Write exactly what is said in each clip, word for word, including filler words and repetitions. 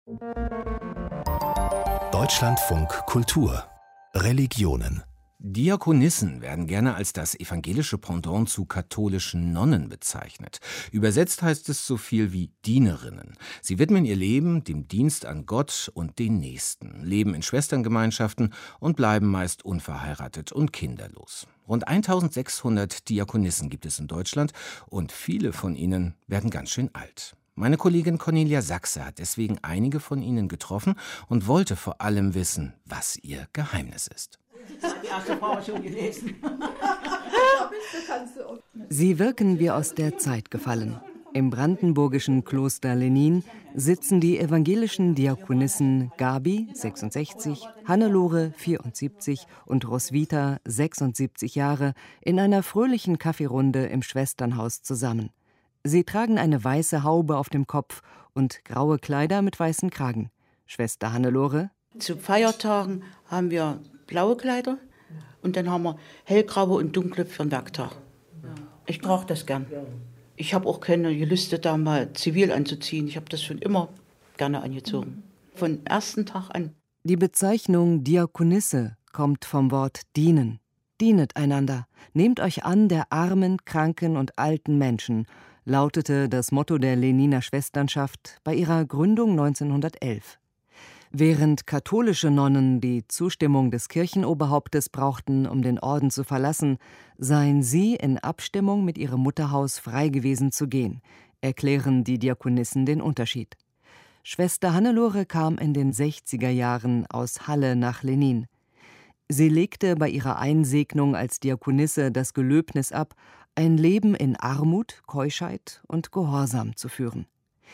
Deutschlandfunk Kultur Religionen. Diakonissen werden gerne als das evangelische Pendant zu katholischen Nonnen bezeichnet. Übersetzt heißt es so viel wie Dienerinnen. Sie widmen ihr Leben dem Dienst an Gott und den Nächsten, leben in Schwesterngemeinschaften und bleiben meist unverheiratet und kinderlos. Rund eintausendsechshundert Diakonissen gibt es in Deutschland und viele von ihnen werden ganz schön alt. Meine Kollegin Cornelia Sachse hat deswegen einige von ihnen getroffen und wollte vor allem wissen, was ihr Geheimnis ist. Die erste Frau schon gelesen. Sie wirken wie aus der Zeit gefallen. Im brandenburgischen Kloster Lenin sitzen die evangelischen Diakonissen Gabi, sechsundsechzig, Hannelore, vierundsiebzig und Roswitha, sechsundsiebzig Jahre, in einer fröhlichen Kaffeerunde im Schwesternhaus zusammen. Sie tragen eine weiße Haube auf dem Kopf und graue Kleider mit weißen Kragen. Schwester Hannelore: Zu Feiertagen haben wir blaue Kleider und dann haben wir hellgraue und dunkle für den Werktag. Ich trage das gern. Ich habe auch keine Gelüste, da mal zivil anzuziehen. Ich habe das schon immer gerne angezogen. Von ersten Tag an. Die Bezeichnung Diakonisse kommt vom Wort dienen. Dienet einander, nehmt euch an der armen, kranken und alten Menschen, lautete das Motto der Leniner Schwesternschaft bei ihrer Gründung neunzehnhundertelf. Während katholische Nonnen die Zustimmung des Kirchenoberhauptes brauchten, um den Orden zu verlassen, seien sie in Abstimmung mit ihrem Mutterhaus frei gewesen zu gehen, erklären die Diakonissen den Unterschied. Schwester Hannelore kam in den sechziger Jahren aus Halle nach Lenin. Sie legte bei ihrer Einsegnung als Diakonisse das Gelöbnis ab, ein Leben in Armut, Keuschheit und Gehorsam zu führen.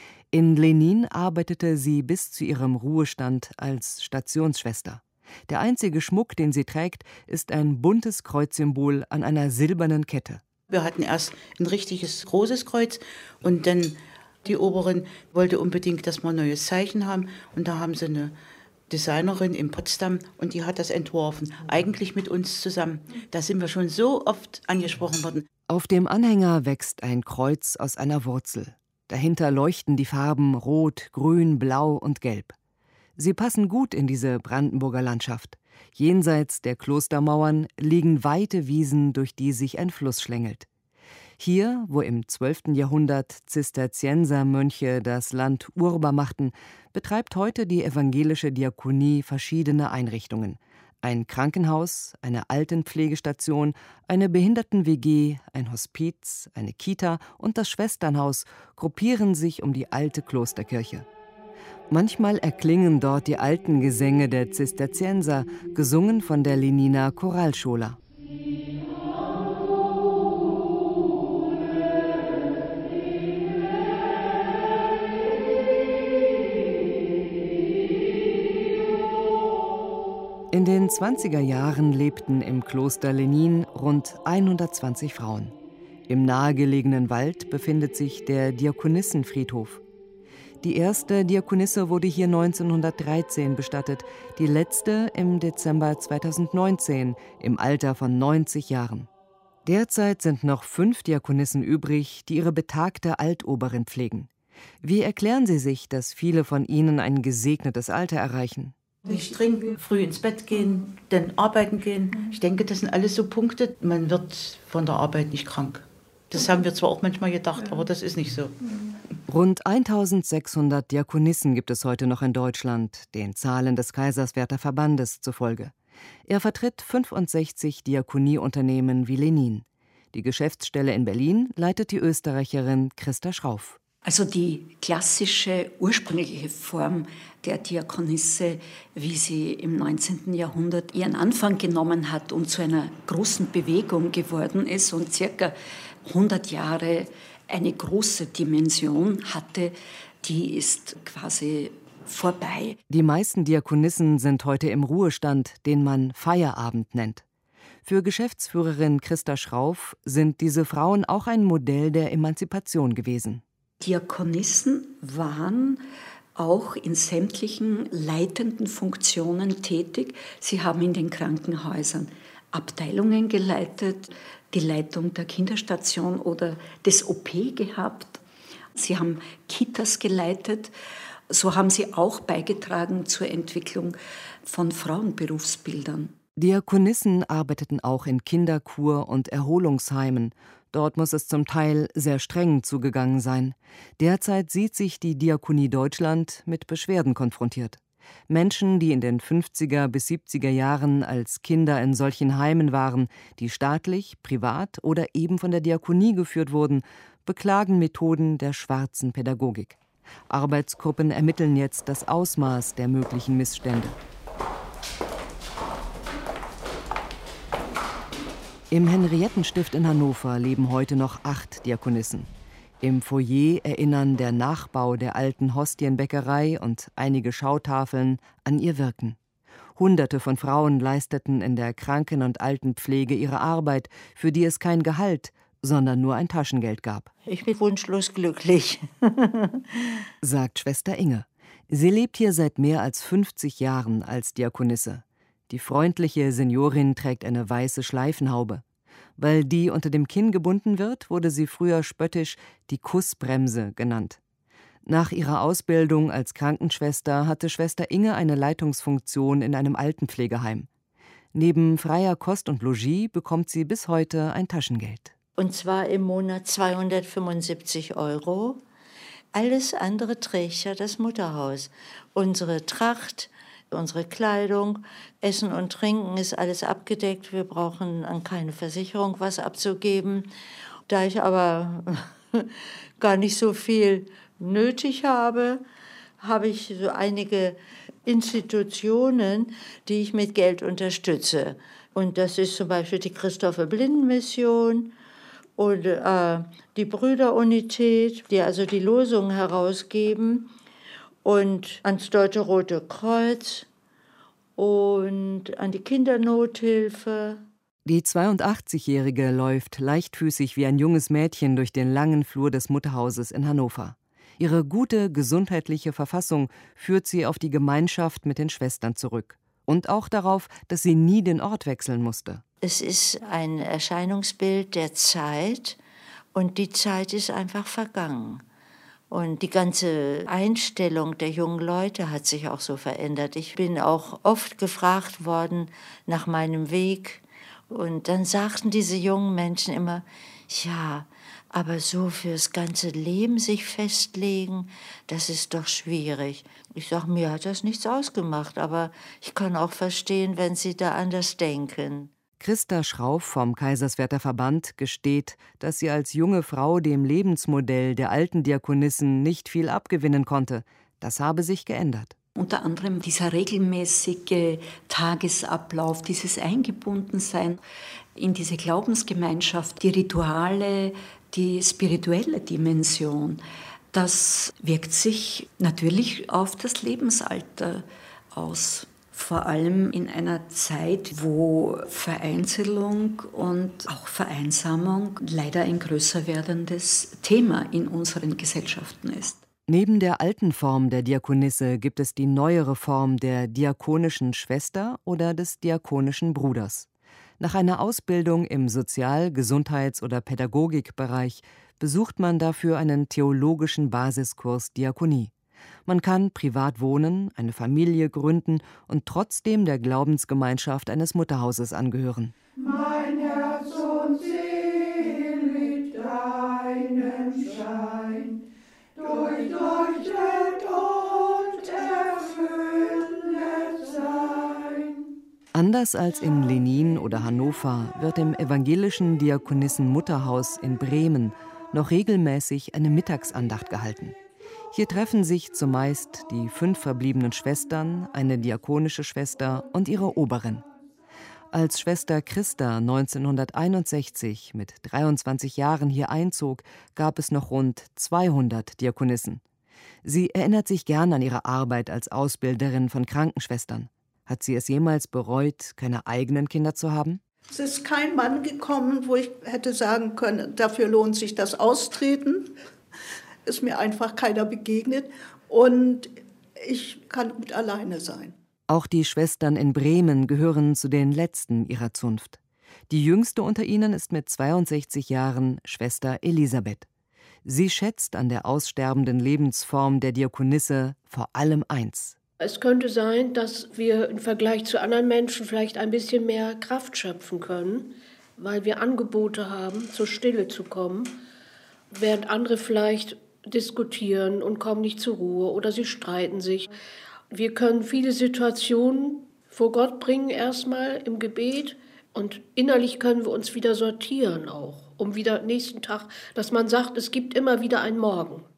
In Lenin arbeitete sie bis zu ihrem Ruhestand als Stationsschwester. Der einzige Schmuck, den sie trägt, ist ein buntes Kreuzsymbol an einer silbernen Kette. Wir hatten erst ein richtiges großes Kreuz und dann die Oberin wollte unbedingt, dass wir ein neues Zeichen haben. Und da haben sie eine Designerin in Potsdam und die hat das entworfen, eigentlich mit uns zusammen. Da sind wir schon so oft angesprochen worden. Auf dem Anhänger wächst ein Kreuz aus einer Wurzel. Dahinter leuchten die Farben Rot, Grün, Blau und Gelb. Sie passen gut in diese Brandenburger Landschaft. Jenseits der Klostermauern liegen weite Wiesen, durch die sich ein Fluss schlängelt. Hier, wo im zwölften Jahrhundert Zisterziensermönche das Land urbar machten, betreibt heute die evangelische Diakonie verschiedene Einrichtungen. Ein Krankenhaus, eine Altenpflegestation, eine Behinderten-W G, ein Hospiz, eine Kita und das Schwesternhaus gruppieren sich um die alte Klosterkirche. Manchmal erklingen dort die alten Gesänge der Zisterzienser, gesungen von der Leniner Choralschola. In den zwanziger Jahren lebten im Kloster Lenin rund hundertzwanzig Frauen. Im nahegelegenen Wald befindet sich der Diakonissenfriedhof. Die erste Diakonisse wurde hier neunzehnhundertdreizehn bestattet, die letzte im Dezember zweitausendneunzehn, im Alter von neunzig Jahren. Derzeit sind noch fünf Diakonissen übrig, die ihre betagte Altoberin pflegen. Wie erklären Sie sich, dass viele von ihnen ein gesegnetes Alter erreichen? Nicht trinken, früh ins Bett gehen, dann arbeiten gehen. Ich denke, das sind alles so Punkte. Man wird von der Arbeit nicht krank. Das haben wir zwar auch manchmal gedacht, aber das ist nicht so. Rund eintausendsechshundert Diakonissen gibt es heute noch in Deutschland, den Zahlen des Kaiserswerther Verbandes zufolge. Er vertritt fünfundsechzig Diakonieunternehmen wie Lenin. Die Geschäftsstelle in Berlin leitet die Österreicherin Christa Schrauf. Also die klassische, ursprüngliche Form der Diakonisse, wie sie im neunzehnten Jahrhundert ihren Anfang genommen hat und zu einer großen Bewegung geworden ist und circa hundert Jahre eine große Dimension hatte, die ist quasi vorbei. Die meisten Diakonissen sind heute im Ruhestand, den man Feierabend nennt. Für Geschäftsführerin Christa Schrauf sind diese Frauen auch ein Modell der Emanzipation gewesen. Diakonissen waren auch in sämtlichen leitenden Funktionen tätig. Sie haben in den Krankenhäusern Abteilungen geleitet, die Leitung der Kinderstation oder des O P gehabt. Sie haben Kitas geleitet. So haben sie auch beigetragen zur Entwicklung von Frauenberufsbildern. Diakonissen arbeiteten auch in Kinderkur- und Erholungsheimen. Dort muss es zum Teil sehr streng zugegangen sein. Derzeit sieht sich die Diakonie Deutschland mit Beschwerden konfrontiert. Menschen, die in den fünfziger bis siebziger Jahren als Kinder in solchen Heimen waren, die staatlich, privat oder eben von der Diakonie geführt wurden, beklagen Methoden der schwarzen Pädagogik. Arbeitsgruppen ermitteln jetzt das Ausmaß der möglichen Missstände. Im Henriettenstift in Hannover leben heute noch acht Diakonissen. Im Foyer erinnern der Nachbau der alten Hostienbäckerei und einige Schautafeln an ihr Wirken. Hunderte von Frauen leisteten in der Kranken- und Altenpflege ihre Arbeit, für die es kein Gehalt, sondern nur ein Taschengeld gab. Ich bin wunschlos glücklich, sagt Schwester Inge. Sie lebt hier seit mehr als fünfzig Jahren als Diakonisse. Die freundliche Seniorin trägt eine weiße Schleifenhaube. Weil die unter dem Kinn gebunden wird, wurde sie früher spöttisch die Kussbremse genannt. Nach ihrer Ausbildung als Krankenschwester hatte Schwester Inge eine Leitungsfunktion in einem Altenpflegeheim. Neben freier Kost und Logis bekommt sie bis heute ein Taschengeld. Und zwar im Monat zweihundertfünfundsiebzig Euro. Alles andere trägt ja das Mutterhaus. Unsere Tracht, unsere Kleidung, Essen und Trinken ist alles abgedeckt. Wir brauchen an keine Versicherung was abzugeben. Da ich aber gar nicht so viel nötig habe, habe ich so einige Institutionen, die ich mit Geld unterstütze. Und das ist zum Beispiel die Christopher-Blinden-Mission und äh, die Brüderunität, die also die Losungen herausgeben, und ans Deutsche Rote Kreuz und an die Kindernothilfe. Die zweiundachtzigjährige läuft leichtfüßig wie ein junges Mädchen durch den langen Flur des Mutterhauses in Hannover. Ihre gute gesundheitliche Verfassung führt sie auf die Gemeinschaft mit den Schwestern zurück. Und auch darauf, dass sie nie den Ort wechseln musste. Es ist ein Erscheinungsbild der Zeit und die Zeit ist einfach vergangen. Und die ganze Einstellung der jungen Leute hat sich auch so verändert. Ich bin auch oft gefragt worden nach meinem Weg. Und dann sagten diese jungen Menschen immer, ja, aber so fürs ganze Leben sich festlegen, das ist doch schwierig. Ich sage, mir hat das nichts ausgemacht, aber ich kann auch verstehen, wenn Sie da anders denken. Christa Schrauf vom Kaiserswerther Verband gesteht, dass sie als junge Frau dem Lebensmodell der alten Diakonissen nicht viel abgewinnen konnte. Das habe sich geändert. Unter anderem dieser regelmäßige Tagesablauf, dieses Eingebundensein in diese Glaubensgemeinschaft, die Rituale, die spirituelle Dimension, das wirkt sich natürlich auf das Lebensalter aus. Vor allem in einer Zeit, wo Vereinzelung und auch Vereinsamung leider ein größer werdendes Thema in unseren Gesellschaften ist. Neben der alten Form der Diakonisse gibt es die neuere Form der diakonischen Schwester oder des diakonischen Bruders. Nach einer Ausbildung im Sozial-, Gesundheits- oder Pädagogikbereich besucht man dafür einen theologischen Basiskurs Diakonie. Man kann privat wohnen, eine Familie gründen und trotzdem der Glaubensgemeinschaft eines Mutterhauses angehören. Mein Herz und Seele mit deinem Schein durchleuchtet und erfüllet sein. Anders als in Lenin oder Hannover wird im evangelischen Diakonissenmutterhaus in Bremen noch regelmäßig eine Mittagsandacht gehalten. Hier treffen sich zumeist die fünf verbliebenen Schwestern, eine diakonische Schwester und ihre Oberin. Als Schwester Christa neunzehnhunderteinundsechzig mit dreiundzwanzig Jahren hier einzog, gab es noch rund zweihundert Diakonissen. Sie erinnert sich gern an ihre Arbeit als Ausbilderin von Krankenschwestern. Hat sie es jemals bereut, keine eigenen Kinder zu haben? Es ist kein Mann gekommen, wo ich hätte sagen können, dafür lohnt sich das Austreten. Ist mir einfach keiner begegnet und ich kann gut alleine sein. Auch die Schwestern in Bremen gehören zu den letzten ihrer Zunft. Die jüngste unter ihnen ist mit zweiundsechzig Jahren Schwester Elisabeth. Sie schätzt an der aussterbenden Lebensform der Diakonisse vor allem eins: Es könnte sein, dass wir im Vergleich zu anderen Menschen vielleicht ein bisschen mehr Kraft schöpfen können, weil wir Angebote haben, zur Stille zu kommen, während andere vielleicht diskutieren und kommen nicht zur Ruhe oder sie streiten sich. Wir können viele Situationen vor Gott bringen, erstmal im Gebet, und innerlich können wir uns wieder sortieren auch, um wieder nächsten Tag, dass man sagt, es gibt immer wieder einen Morgen.